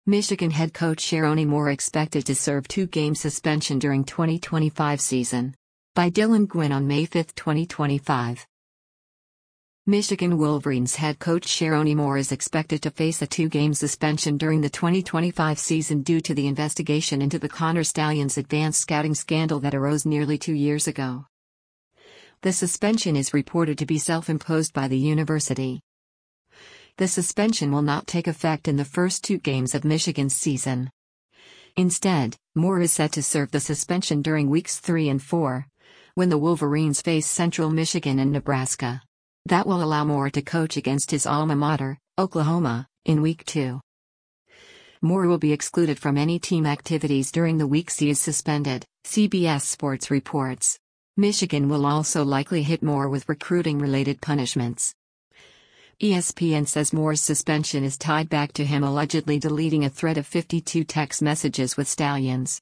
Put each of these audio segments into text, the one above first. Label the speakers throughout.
Speaker 1: Michigan head coach Sherrone Moore expected to serve 2-game suspension during 2025 season. By Dylan Gwynn on May 5, 2025. Michigan Wolverines head coach Sherrone Moore is expected to face a 2-game suspension during the 2025 season due to the investigation into the Connor Stalions advanced scouting scandal that arose nearly 2 years ago. The suspension is reported to be self-imposed by the university. The suspension will not take effect in the first 2 games of Michigan's season. Instead, Moore is set to serve the suspension during weeks 3 and 4, when the Wolverines face Central Michigan and Nebraska. That will allow Moore to coach against his alma mater, Oklahoma, in Week 2. Moore will be excluded from any team activities during the weeks he is suspended, CBS Sports reports. Michigan will also likely hit Moore with recruiting-related punishments. ESPN says Moore's suspension is tied back to him allegedly deleting a thread of 52 text messages with Stalions.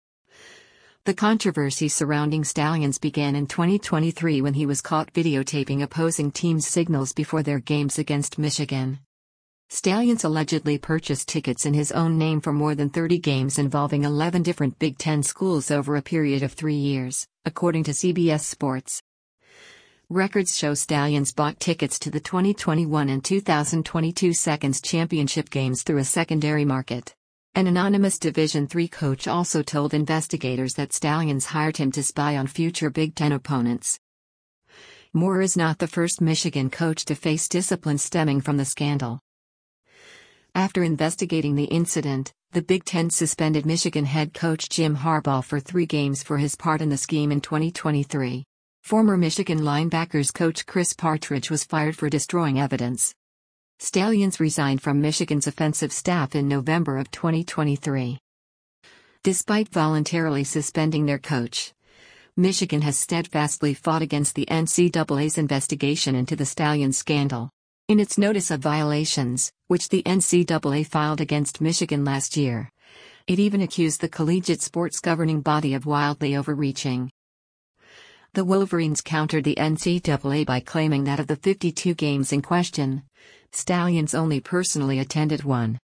Speaker 1: The controversy surrounding Stalions began in 2023 when he was caught videotaping opposing teams' signals before their games against Michigan. Stalions allegedly purchased tickets in his own name for more than 30 games involving 11 different Big Ten schools over a period of 3 years, according to CBS Sports. Records show Stalions bought tickets to the 2021 and 2022 Seconds Championship games through a secondary market. An anonymous Division III coach also told investigators that Stalions hired him to spy on future Big Ten opponents. Moore is not the first Michigan coach to face discipline stemming from the scandal. After investigating the incident, the Big Ten suspended Michigan head coach Jim Harbaugh for 3 games for his part in the scheme in 2023. Former Michigan linebackers coach Chris Partridge was fired for destroying evidence. Stalions resigned from Michigan's offensive staff in November of 2023. Despite voluntarily suspending their coach, Michigan has steadfastly fought against the NCAA's investigation into the Stalions scandal. In its notice of violations, which the NCAA filed against Michigan last year, it even accused the collegiate sports governing body of wildly overreaching. The Wolverines countered the NCAA by claiming that of the 52 games in question, Stalions only personally attended 1.